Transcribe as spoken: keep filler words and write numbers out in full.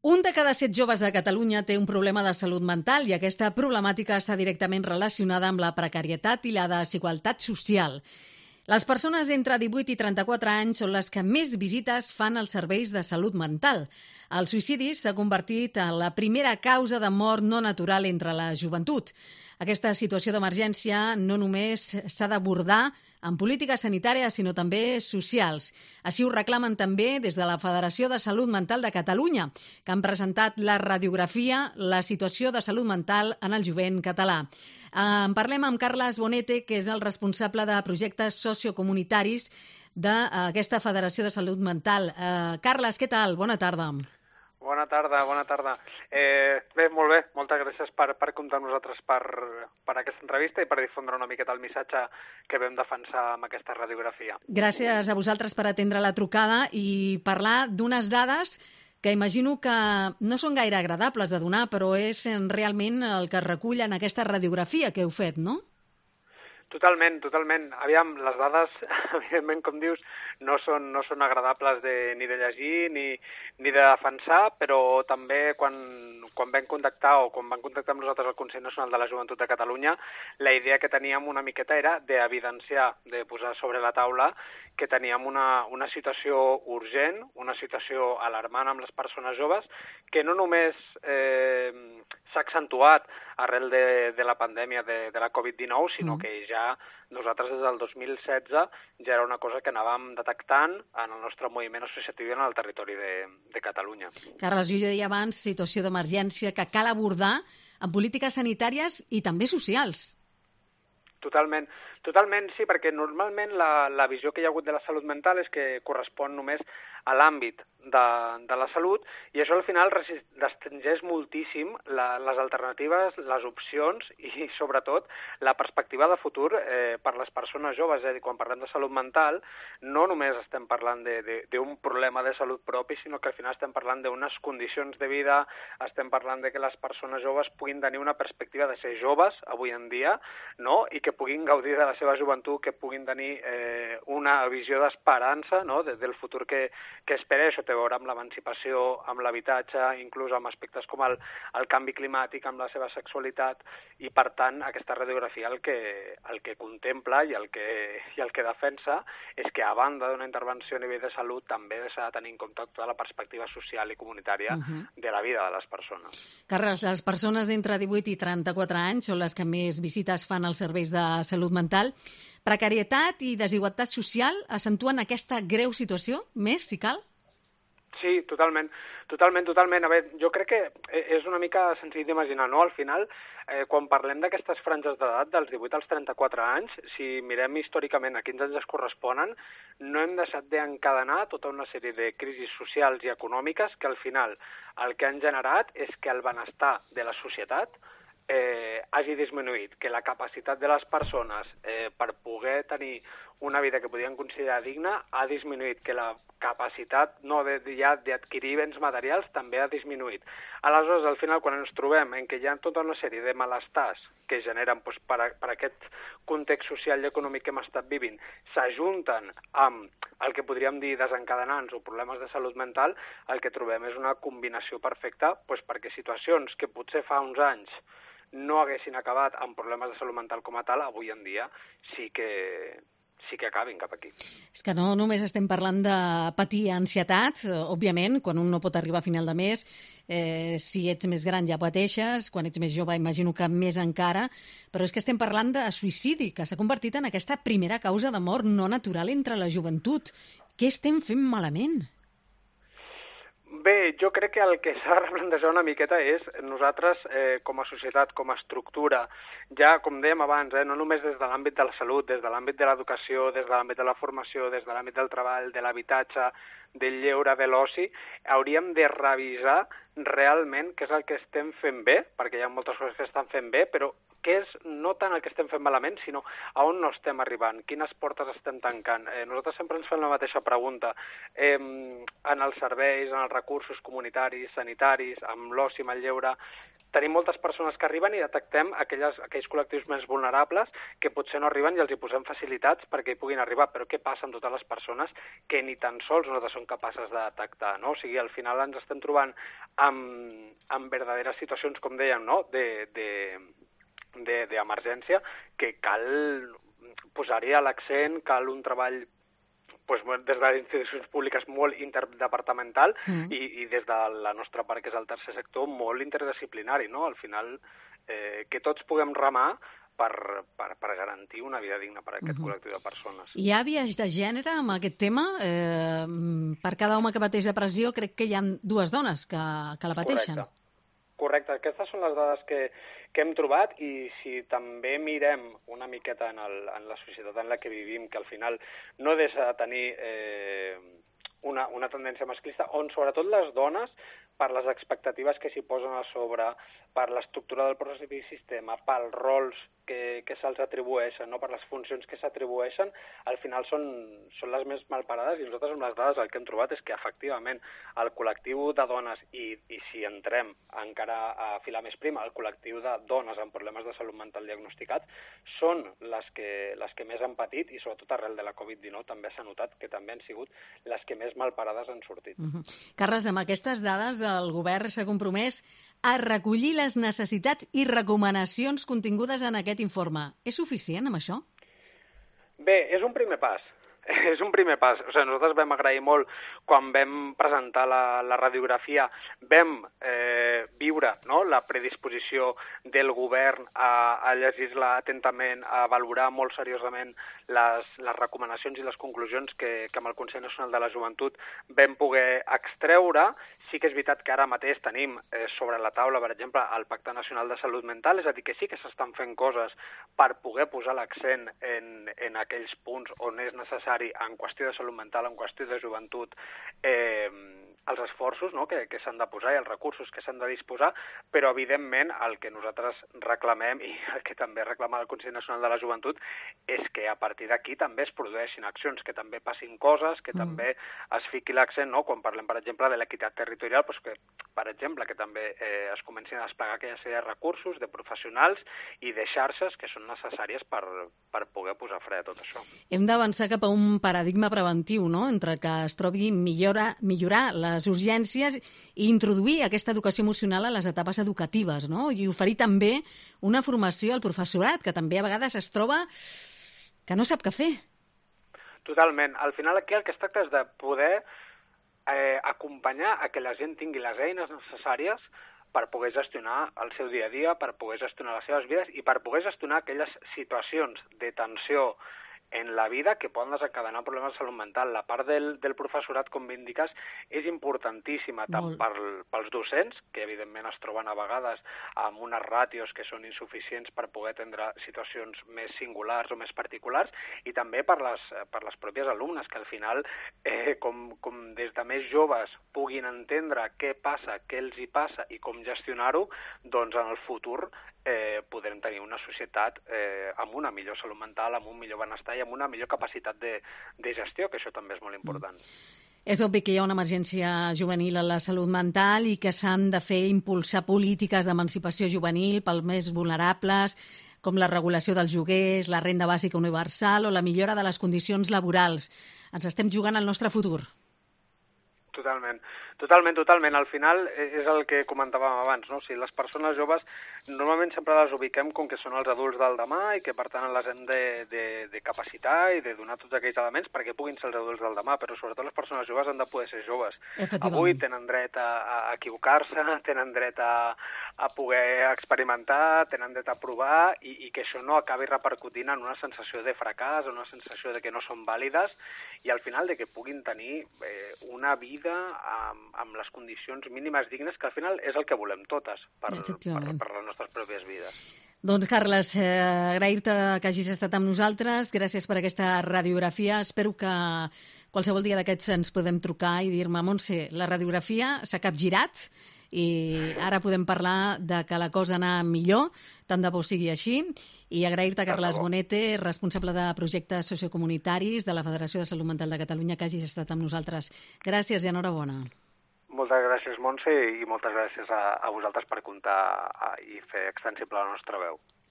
Un de cada set joves de Catalunya té un problema de salut mental i aquesta problemàtica està directament relacionada amb la precarietat i la desigualtat social. Les persones entre divuit i trenta-quatre anys són les que més visites fan als serveis de salut mental. El suïcidi s'ha convertit en la primera causa de mort no natural entre la joventut. Aquesta situació d'emergència no només s'ha d'abordar en polítiques sanitàries, sinó també socials. Així ho reclamen també des de la Federació de Salut Mental de Catalunya, que han presentat la radiografia La situació de salut mental en el jovent català. En parlem amb Carles Bonete, que és el responsable de projectes sociocomunitaris d'aquesta Federació de Salut Mental. Uh, Carles, què tal? Bona tarda. Bona tarda, bona tarda. Eh, bé, molt bé, moltes gràcies per, per comptar amb nosaltres per, per aquesta entrevista i per difondre una miqueta el missatge que vam defensar amb aquesta radiografia. Gràcies a vosaltres per atendre la trucada i parlar d'unes dades que imagino que no són gaire agradables de donar, però és realment el que recull en aquesta radiografia que heu fet, no? Totalment, totalment. Aviam, les dades, evidentment, com dius, no són, no són agradables de, ni de llegir ni, ni de defensar, però també quan, quan vam contactar o quan van contactar amb nosaltres el Consell Nacional de la Joventut de Catalunya, la idea que teníem una miqueta era d'evidenciar, de posar sobre la taula que teníem una, una situació urgent, una situació alarmant amb les persones joves, que no només eh, s'ha accentuat arrel de, de la pandèmia de, de la covid dinou, sinó mm. que ja nosaltres des del dos mil setze ja era una cosa que anàvem detectant en el nostre moviment associatiu i en el territori de, de Catalunya. Carles, jo deia abans, situació d'emergència que cal abordar en polítiques sanitàries i també socials. Totalment, totalment sí, perquè normalment la, la visió que hi ha hagut de la salut mental és que correspon només a l'àmbit de, de la salut i això al final restringeix moltíssim la, les alternatives, les opcions i sobretot la perspectiva de futur eh, per les persones joves. És a dir, quan parlem de salut mental no només estem parlant d'un problema de salut propi, sinó que al final estem parlant d'unes condicions de vida, estem parlant de que les persones joves puguin tenir una perspectiva de ser joves avui en dia, no? I que puguin gaudir de la seva joventut, que puguin tenir eh, una visió d'esperança, no? de, del futur que, que espera. Això té a veure amb l'emancipació, amb l'habitatge, inclús amb aspectes com el, el canvi climàtic, amb la seva sexualitat, i per tant aquesta radiografia el que, el que contempla i el que, i el que defensa és que a banda d'una intervenció a nivell de salut també s'ha de tenir en compte tota la perspectiva social i comunitària uh-huh. de la vida de les persones. Carles, les persones entre divuit i trenta-quatre anys són les que més visites fan als serveis de salut mental. Precarietat i desigualtat social accentuen aquesta greu situació més, si cal? Sí, totalment, totalment, totalment. A veure, jo crec que és una mica senzill d'imaginar, no? Al final, eh, quan parlem d'aquestes franges d'edat, dels divuit als trenta-quatre anys, si mirem històricament a quins anys es corresponen, no hem deixat d'encadenar tota una sèrie de crisis socials i econòmiques que al final el que han generat és que el benestar de la societat eh, hagi disminuït, que la capacitat de les persones eh, per poder tenir una vida que podien considerar digna ha disminuït, que la capacitat no de, ja d'adquirir béns materials també ha disminuït. Aleshores, al final, quan ens trobem en què hi ha tota una sèrie de malestars que generen doncs, per, a, per aquest context social i econòmic que hem estat vivint, s'ajunten amb el que podríem dir desencadenants o problemes de salut mental, el que trobem és una combinació perfecta doncs, perquè situacions que potser fa uns anys no haguessin acabat amb problemes de salut mental com a tal, avui en dia sí que... sí que acabin cap aquí. És que no només estem parlant de patir ansietat, òbviament, quan un no pot arribar a final de mes, eh, si ets més gran ja pateixes, quan ets més jove imagino que més encara, però és que estem parlant de suïcidi, que s'ha convertit en aquesta primera causa de mort no natural entre la joventut. Què estem fent malament? Bé, jo crec que el que s'ha de replantejar una miqueta és nosaltres, eh, com a societat, com a estructura, ja, com dèiem abans, eh, no només des de l'àmbit de la salut, des de l'àmbit de l'educació, des de l'àmbit de la formació, des de l'àmbit del treball, de l'habitatge, del lleure, de l'oci, hauríem de revisar realment què és el que estem fent bé, perquè hi ha moltes coses que estan fent bé, però què és no tant el que estem fent malament, sinó a on no estem arribant, quines portes estem tancant. Eh, nosaltres sempre ens fem la mateixa pregunta. Eh, en els serveis, en els recursos comunitaris, sanitaris, amb l'oci, amb el lleure, tenim moltes persones que arriben i detectem aquelles, aquells col·lectius més vulnerables que potser no arriben i els hi posem facilitats perquè hi puguin arribar. Però què passa amb totes les persones que ni tan sols nosaltres som capaces de detectar, no? O sigui, al final ens estem trobant amb, amb verdaderes situacions, com dèiem, no? de, de, de, d'emergència, que cal posar-hi l'accent, cal un treball pues, des de les institucions públiques molt interdepartamental mm. i, i des de la nostra part, que és el tercer sector, molt interdisciplinari, no? Al final, eh, que tots puguem remar per, per, per garantir una vida digna per a aquest mm-hmm. col·lectiu de persones. Hi ha biaix de gènere amb aquest tema? Eh, per cada home que pateix depressió, crec que hi ha dues dones que, que la pateixen. Correcte. Correcte. Aquestes són les dades que, que hem trobat, i si també mirem una miqueta en, el, en la societat en la que vivim, que al final no deixa de tenir eh, una, una tendència masclista, on sobretot les dones, per les expectatives que s'hi posen a sobre, per l'estructura del propi sistema, pels rols que, que se'ls atribueixen, no? Per les funcions que s'atribueixen, al final són, són les més malparades, i nosaltres amb les dades el que hem trobat és que efectivament el col·lectiu de dones, i, i si entrem encara a filar més prim, el col·lectiu de dones amb problemes de salut mental diagnosticats, són les que, les que més han patit, i sobretot arrel de la covid dinou també s'ha notat que també han sigut les que més malparades han sortit. Uh-huh. Carles, amb aquestes dades el govern s'ha compromès a recollir les necessitats i recomanacions contingudes en aquest informe. És suficient amb això? Bé, és un primer pas. És un primer pas. O sigui, nosaltres vam agrair molt quan vam presentar la, la radiografia, vam eh, viure, no?, la predisposició del govern a, a llegir-la atentament, a valorar molt seriosament les, les recomanacions i les conclusions que, que amb el Consell Nacional de la Joventut vam poder extreure. Sí que és veritat que ara mateix tenim eh, sobre la taula, per exemple, el Pacte Nacional de Salut Mental, és a dir, que sí que s'estan fent coses per poder posar l'accent en, en aquells punts on és necessari en qüestió de salut mental, en qüestió de joventut, eh, els esforços, no?, que, que s'han de posar i els recursos que s'han de disposar, però evidentment el que nosaltres reclamem, i el que també reclama el Consell Nacional de la Joventut, és que a partir d'aquí també es produeixin accions, que també passin coses, que mm. també es fiqui l'accent, no?, quan parlem, per exemple, de l'equitat territorial, doncs que, per exemple, que també eh, es comencin a desplegar aquella sèrie de recursos, de professionals i de xarxes que són necessàries per, per poder posar fre a tot això. Hem d'avançar cap a un paradigma preventiu, no?, entre que es trobi millora, millorar les urgències i introduir aquesta educació emocional a les etapes educatives, no?, i oferir també una formació al professorat, que també a vegades es troba que no sap què fer. Totalment. Al final aquí el que es tracta és de poder eh, acompanyar a que la gent tingui les eines necessàries per poder gestionar el seu dia a dia, per poder gestionar les seves vides i per poder gestionar aquelles situacions de tensió en la vida que poden desencadenar problemes de salut mental. La part del, del professorat, com bé indiques, és importantíssima, tant per, pels docents, que evidentment es troben a vegades amb unes ràtios que són insuficients per poder atendre situacions més singulars o més particulars, i també per les, per les pròpies alumnes, que al final, eh, com, com des de més joves puguin entendre què passa, què els hi passa i com gestionar-ho, doncs en el futur eh, podrem tenir una societat eh, amb una millor salut mental, amb un millor benestar i amb una millor capacitat de, de gestió, que això també és molt important. Mm. És obvi que hi ha una emergència juvenil a la salut mental i que s'han de fer impulsar polítiques d'emancipació juvenil pels més vulnerables, com la regulació dels lloguers, la renda bàsica universal o la millora de les condicions laborals. Ens estem jugant el nostre futur. Totalment, totalment, totalment. Al final és el que comentàvem abans, no? O sigui, les persones joves normalment sempre les ubiquem com que són els adults del demà i que per tant les hem de, de, de capacitar i de donar tots aquells elements perquè puguin ser els adults del demà, però sobretot les persones joves han de poder ser joves. Avui tenen dret a, a equivocar-se, tenen dret a, a poder experimentar, tenen dret a provar i, i que això no acabi repercutint en una sensació de fracàs, una sensació de que no són vàlides i al final de que puguin tenir eh, una vida amb, amb les condicions mínimes dignes, que al final és el que volem totes per, per, per les nostres pròpies vides. Doncs, Carles, eh, agrair-te que hagis estat amb nosaltres. Gràcies per aquesta radiografia. Espero que qualsevol dia d'aquests ens podem trucar i dir-me, Montse, la radiografia s'ha capgirat i ara podem parlar de que la cosa anar millor, tant de bo sigui així, i agrair-te, Carles Bonete, responsable de projectes sociocomunitaris de la Federació de Salut Mental de Catalunya, que hagis estat amb nosaltres. Gràcies i enhorabona. Moltes gràcies, Montse, i moltes gràcies a, a vosaltres per comptar i fer extensible la nostra veu.